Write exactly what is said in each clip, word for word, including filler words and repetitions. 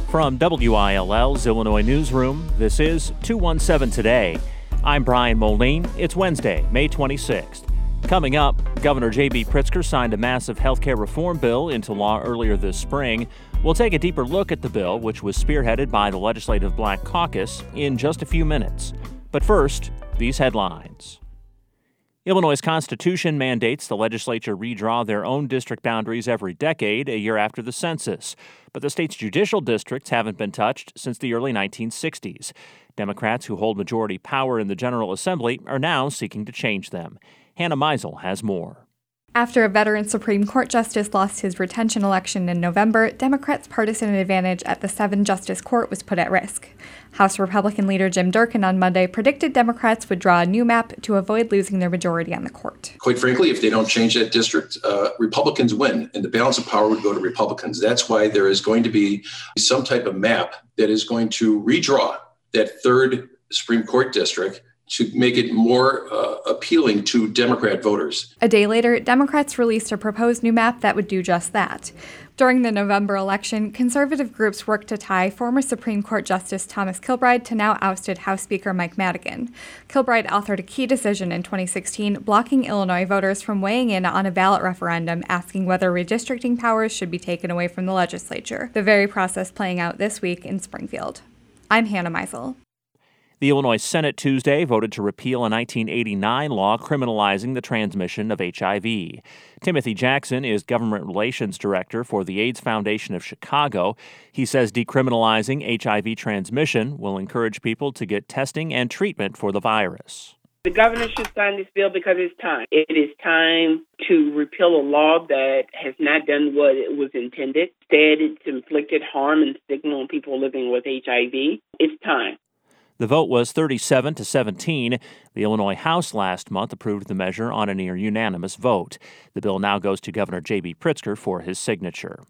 From W I L L's Illinois Newsroom, this is two one seven Today. I'm Brian Moline. It's Wednesday, May twenty-sixth. Coming up, Governor J B. Pritzker signed a massive healthcare reform bill into law earlier this spring. We'll take a deeper look at the bill, which was spearheaded by the Legislative Black Caucus, in just a few minutes. But first, these headlines. Illinois' Constitution mandates the legislature redraw their own district boundaries every decade, a year after the census. But the state's judicial districts haven't been touched since the early nineteen sixties. Democrats who hold majority power in the General Assembly are now seeking to change them. Hannah Meisel has more. After a veteran Supreme Court justice lost his retention election in November, Democrats' partisan advantage at the seven-justice court was put at risk. House Republican leader Jim Durkin on Monday predicted Democrats would draw a new map to avoid losing their majority on the court. Quite frankly, if they don't change that district, uh, Republicans win, and the balance of power would go to Republicans. That's why there is going to be some type of map that is going to redraw that third Supreme Court district to make it more uh, appealing to Democrat voters. A day later, Democrats released a proposed new map that would do just that. During the November election, conservative groups worked to tie former Supreme Court Justice Thomas Kilbride to now ousted House Speaker Mike Madigan. Kilbride authored a key decision in twenty sixteen, blocking Illinois voters from weighing in on a ballot referendum asking whether redistricting powers should be taken away from the legislature, the very process playing out this week in Springfield. I'm Hannah Meisel. The Illinois Senate Tuesday voted to repeal a nineteen eighty-nine law criminalizing the transmission of H I V. Timothy Jackson is Government Relations Director for the AIDS Foundation of Chicago. He says decriminalizing H I V transmission will encourage people to get testing and treatment for the virus. The governor should sign this bill because it's time. It is time to repeal a law that has not done what it was intended. Instead, it's inflicted harm and stigma on people living with H I V. It's time. The vote was thirty-seven to seventeen. The Illinois House last month approved the measure on a near unanimous vote. The bill now goes to Governor J B. Pritzker for his signature.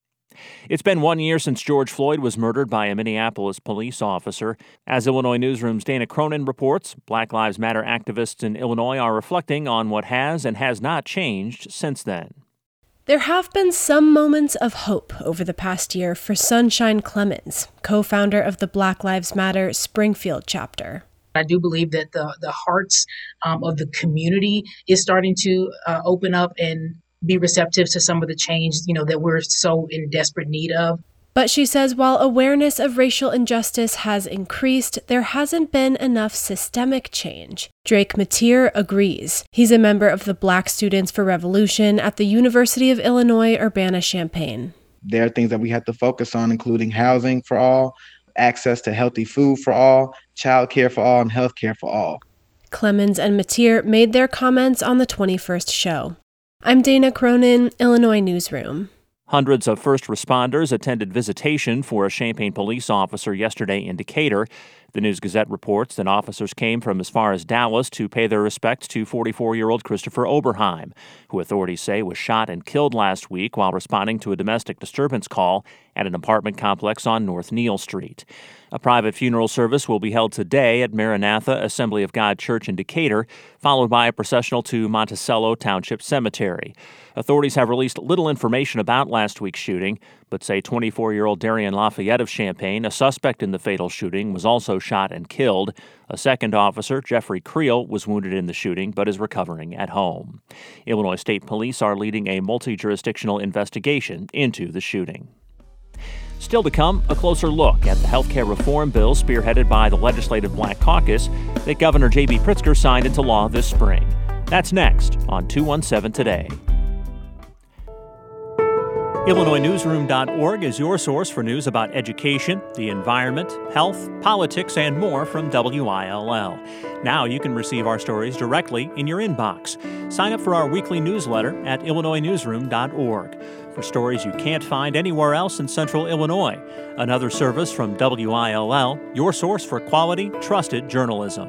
It's been one year since George Floyd was murdered by a Minneapolis police officer. As Illinois Newsroom's Dana Cronin reports, Black Lives Matter activists in Illinois are reflecting on what has and has not changed since then. There have been some moments of hope over the past year for Sunshine Clemens, co-founder of the Black Lives Matter Springfield chapter. I do believe that the, the hearts um, of the community is starting to uh, open up and be receptive to some of the change, you know, that we're so in desperate need of. But she says while awareness of racial injustice has increased, there hasn't been enough systemic change. Drake Mateer agrees. He's a member of the Black Students for Revolution at the University of Illinois Urbana-Champaign. There are things that we have to focus on, including housing for all, access to healthy food for all, childcare for all, and healthcare for all. Clemens and Mateer made their comments on the twenty-first show. I'm Dana Cronin, Illinois Newsroom. Hundreds of first responders attended visitation for a Champaign police officer yesterday in Decatur. The News-Gazette reports that officers came from as far as Dallas to pay their respects to forty-four-year-old Christopher Oberheim, who authorities say was shot and killed last week while responding to a domestic disturbance call at an apartment complex on North Neal Street. A private funeral service will be held today at Maranatha Assembly of God Church in Decatur, followed by a processional to Monticello Township Cemetery. Authorities have released little information about last week's shooting, but say twenty-four-year-old Darian Lafayette of Champaign, a suspect in the fatal shooting, was also shot and killed. A second officer, Jeffrey Creel, was wounded in the shooting but is recovering at home. Illinois State Police are leading a multi-jurisdictional investigation into the shooting. Still to come, a closer look at the healthcare reform bill spearheaded by the Legislative Black Caucus that Governor J B. Pritzker signed into law this spring. That's next on two one seven Today. Illinois Newsroom dot org is your source for news about education, the environment, health, politics, and more from W I L L. Now you can receive our stories directly in your inbox. Sign up for our weekly newsletter at Illinois Newsroom dot org for stories you can't find anywhere else in Central Illinois. Another service from W I L L, your source for quality, trusted journalism.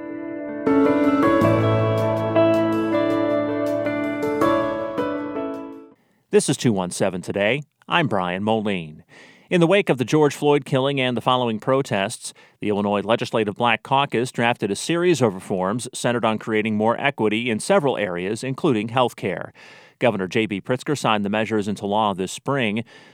This is two one seven Today. I'm Brian Moline. In the wake of the George Floyd killing and the following protests, the Illinois Legislative Black Caucus drafted a series of reforms centered on creating more equity in several areas, including health care. Governor J B. Pritzker signed the measures into law this spring.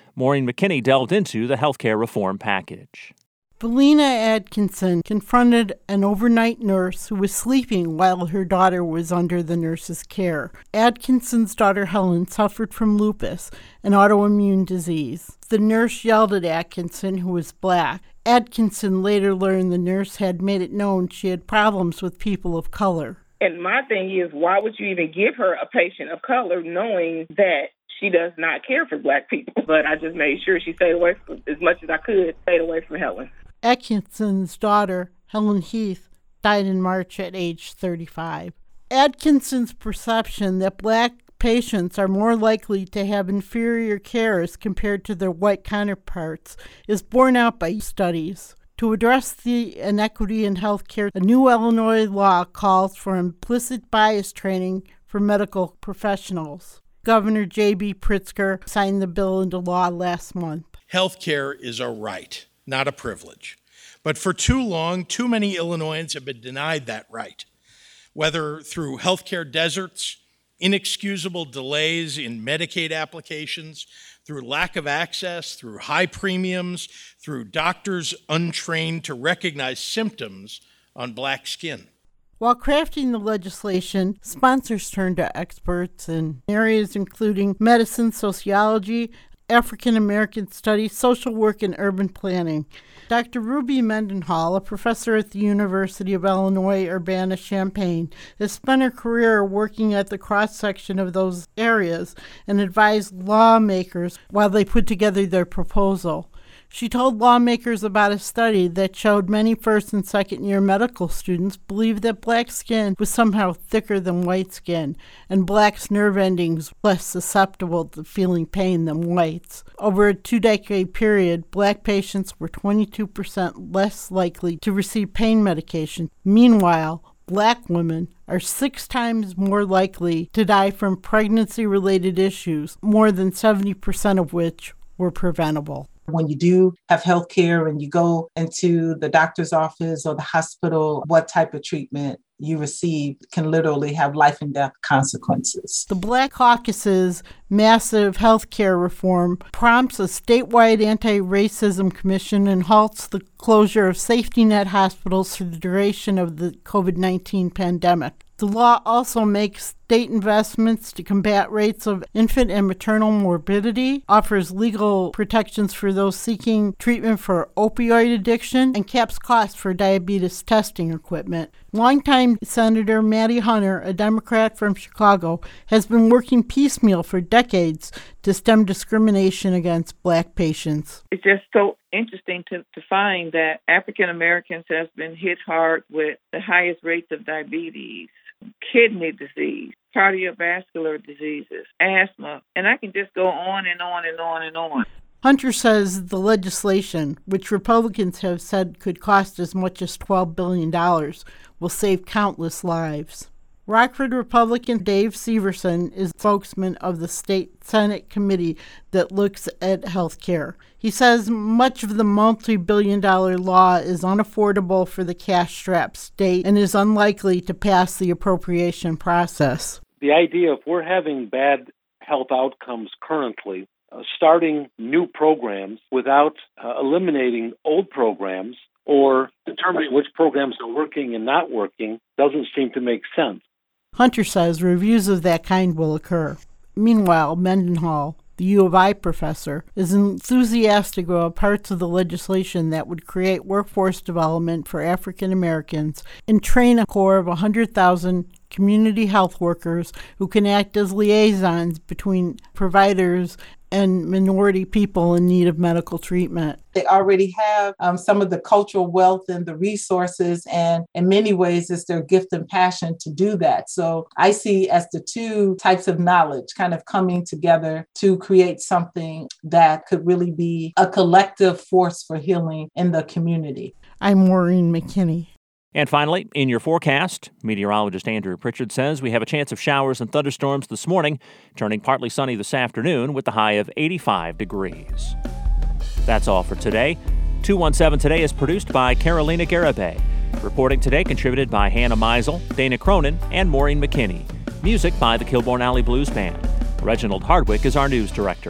Maureen McKinney delved into the healthcare reform package. Valina Atkinson confronted an overnight nurse who was sleeping while her daughter was under the nurse's care. Atkinson's daughter Helen suffered from lupus, an autoimmune disease. The nurse yelled at Atkinson, who was black. Atkinson later learned the nurse had made it known she had problems with people of color. And my thing is, why would you even give her a patient of color knowing that she does not care for black people? But I just made sure she stayed away from, as much as I could, stayed away from Helen. Atkinson's daughter, Helen Heath, died in March at age thirty-five. Atkinson's perception that black patients are more likely to have inferior care as compared to their white counterparts is borne out by studies. To address the inequity in health care, a new Illinois law calls for implicit bias training for medical professionals. Governor J B Pritzker signed the bill into law last month. Health care is a right, not a privilege. But for too long, too many Illinoisans have been denied that right, whether through healthcare deserts, inexcusable delays in Medicaid applications, through lack of access, through high premiums, through doctors untrained to recognize symptoms on black skin. While crafting the legislation, sponsors turned to experts in areas including medicine, sociology, African American studies, social work, and urban planning. Doctor Ruby Mendenhall, a professor at the University of Illinois Urbana-Champaign, has spent her career working at the cross-section of those areas and advised lawmakers while they put together their proposal. She told lawmakers about a study that showed many first and second year medical students believed that black skin was somehow thicker than white skin, and blacks' nerve endings less susceptible to feeling pain than whites. Over a two-decade period, black patients were twenty-two percent less likely to receive pain medication. Meanwhile, black women are six times more likely to die from pregnancy-related issues, more than seventy percent of which were preventable. When you do have health care and you go into the doctor's office or the hospital, what type of treatment you receive can literally have life and death consequences. The Black Caucus's massive health care reform prompts a statewide anti-racism commission and halts the closure of safety net hospitals for the duration of the covid nineteen pandemic. The law also makes state investments to combat rates of infant and maternal morbidity, offers legal protections for those seeking treatment for opioid addiction, and caps costs for diabetes testing equipment. Longtime Senator Maddie Hunter, a Democrat from Chicago, has been working piecemeal for decades to stem discrimination against black patients. It's just so interesting to, to find that African Americans have been hit hard with the highest rates of diabetes, kidney disease, cardiovascular diseases, asthma, and I can just go on and on and on and on. Hunter says the legislation, which Republicans have said could cost as much as twelve billion dollars, will save countless lives. Rockford Republican Dave Severson is spokesman of the state Senate committee that looks at health care. He says much of the multi-billion dollar law is unaffordable for the cash-strapped state and is unlikely to pass the appropriation process. The idea if we're having bad health outcomes currently, uh, starting new programs without uh, eliminating old programs or determining which programs are working and not working doesn't seem to make sense. Hunter says reviews of that kind will occur. Meanwhile, Mendenhall, the U of I professor, is enthusiastic about parts of the legislation that would create workforce development for African Americans and train a corps of one hundred thousand community health workers who can act as liaisons between providers and minority people in need of medical treatment. They already have um, some of the cultural wealth and the resources, and in many ways it's their gift and passion to do that. So I see as the two types of knowledge kind of coming together to create something that could really be a collective force for healing in the community. I'm Maureen McKinney. And finally, in your forecast, meteorologist Andrew Pritchard says we have a chance of showers and thunderstorms this morning, turning partly sunny this afternoon with the high of eighty-five degrees. That's all for today. two one seven Today is produced by Carolina Garibay. Reporting today contributed by Hannah Meisel, Dana Cronin, and Maureen McKinney. Music by the Kilbourne Alley Blues Band. Reginald Hardwick is our news director.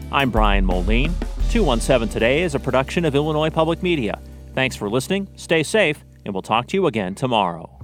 I'm Brian Moline. two one seven Today is a production of Illinois Public Media. Thanks for listening, stay safe, and we'll talk to you again tomorrow.